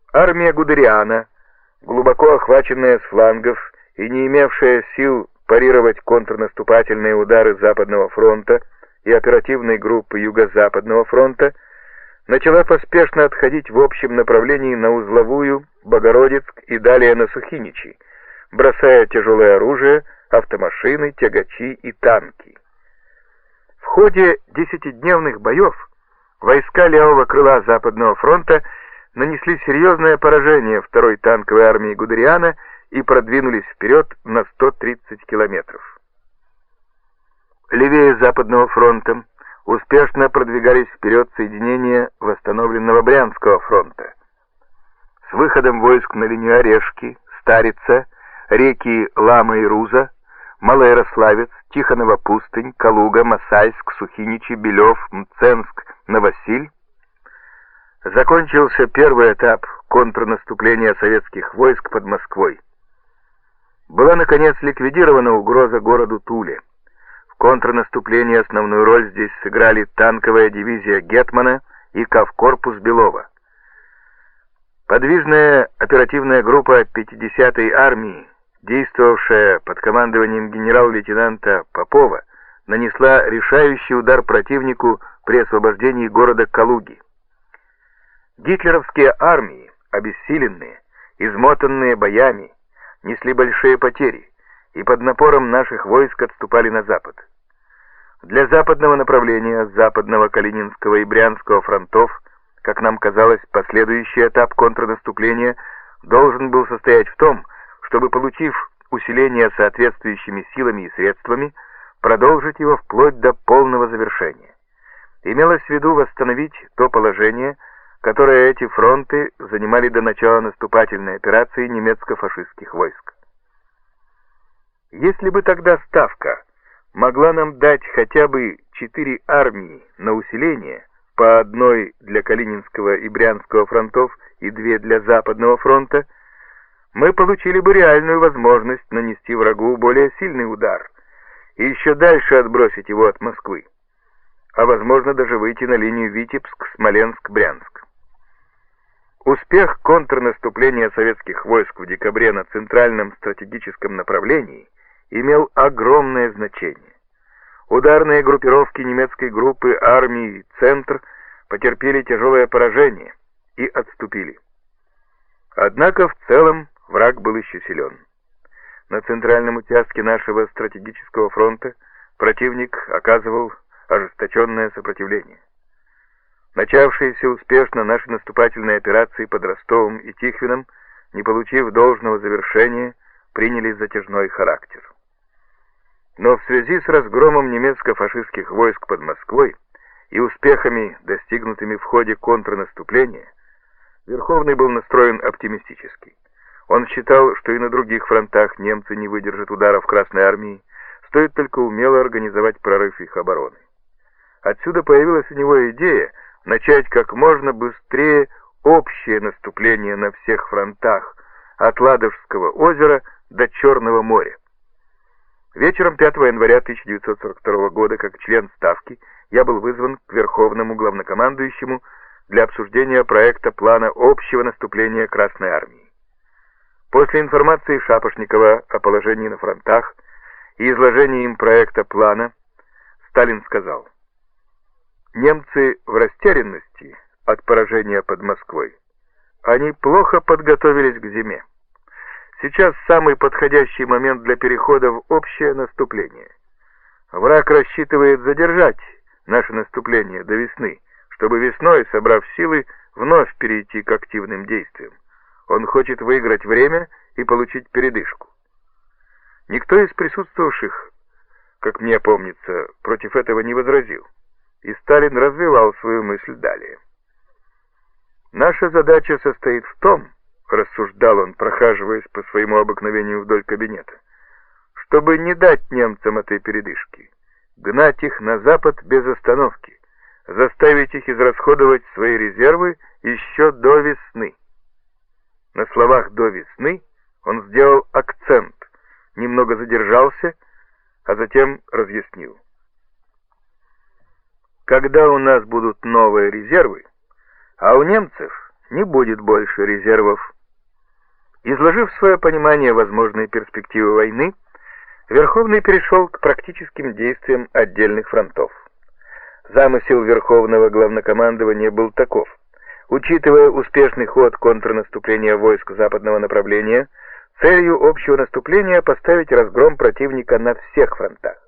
Армия Гудериана, глубоко охваченная с флангов и не имевшая сил парировать контрнаступательные удары Западного фронта и оперативной группы Юго-Западного фронта, начала поспешно отходить в общем направлении на Узловую, Богородицк и далее на Сухиничи, бросая тяжелое оружие, автомашины, тягачи и танки. В ходе 10-дневных боев войска левого крыла Западного фронта нанесли серьезное поражение второй танковой армии Гудериана и продвинулись вперед на 130 километров. Левее Западного фронта успешно продвигались вперед соединения восстановленного Брянского фронта. С выходом войск на линию Орешки, Старица, реки Лама и Руза, Малоярославец, Тихонова пустынь, Калуга, Мосальск, Сухиничи, Белев, Мценск, Новосиль закончился первый этап контрнаступления советских войск под Москвой. Была, наконец, ликвидирована угроза городу Туле. В контрнаступлении основную роль здесь сыграли танковая дивизия Гетмана и Кавкорпус Белова. Подвижная оперативная группа 50-й армии, действовавшая под командованием генерал-лейтенанта Попова, нанесла решающий удар противнику при освобождении города Калуги. Гитлеровские армии, обессиленные, измотанные боями, несли большие потери и под напором наших войск отступали на запад. Для западного направления, западного Калининского и Брянского фронтов, как нам казалось, последующий этап контрнаступления должен был состоять в том, чтобы, получив усиление соответствующими силами и средствами, продолжить его вплоть до полного завершения. Имелось в виду восстановить то положение, которое эти фронты занимали до начала наступательной операции немецко-фашистских войск. Если бы тогда Ставка могла нам дать хотя бы 4 армии на усиление, по одной для Калининского и Брянского фронтов и 2 для Западного фронта, мы получили бы реальную возможность нанести врагу более сильный удар и еще дальше отбросить его от Москвы, а возможно даже выйти на линию Витебск, Смоленск, Брянск. Успех контрнаступления советских войск в декабре на центральном стратегическом направлении имел огромное значение. Ударные группировки немецкой группы армии «Центр» потерпели тяжелое поражение и отступили. Однако в целом враг был еще силен. На центральном участке нашего стратегического фронта противник оказывал ожесточенное сопротивление. Начавшиеся успешно наши наступательные операции под Ростовом и Тихвином, не получив должного завершения, приняли затяжной характер. Но в связи с разгромом немецко-фашистских войск под Москвой и успехами, достигнутыми в ходе контрнаступления, Верховный был настроен оптимистически. Он считал, что и на других фронтах немцы не выдержат ударов Красной Армии, стоит только умело организовать прорыв их обороны. Отсюда появилась у него идея начать как можно быстрее общее наступление на всех фронтах, от Ладожского озера до Черного моря. Вечером 5 января 1942 года, как член Ставки, я был вызван к Верховному главнокомандующему для обсуждения проекта плана общего наступления Красной Армии. После информации Шапошникова о положении на фронтах и изложения им проекта плана, Сталин сказал: «Немцы в растерянности от поражения под Москвой. Они плохо подготовились к зиме. Сейчас самый подходящий момент для перехода в общее наступление. Враг рассчитывает задержать наше наступление до весны, чтобы весной, собрав силы, вновь перейти к активным действиям. Он хочет выиграть время и получить передышку». Никто из присутствовавших, как мне помнится, против этого не возразил, и Сталин развивал свою мысль далее. «Наша задача состоит в том, — рассуждал он, прохаживаясь по своему обыкновению вдоль кабинета, — чтобы не дать немцам этой передышки, гнать их на запад без остановки, заставить их израсходовать свои резервы еще до весны». На словах «до весны» он сделал акцент, немного задержался, а затем разъяснил: «Когда у нас будут новые резервы, а у немцев не будет больше резервов. Изложив свое понимание возможной перспективы войны, Верховный перешел к практическим действиям отдельных фронтов. Замысел Верховного Главнокомандования был таков. Учитывая успешный ход контрнаступления войск западного направления, целью общего наступления поставить разгром противника на всех фронтах.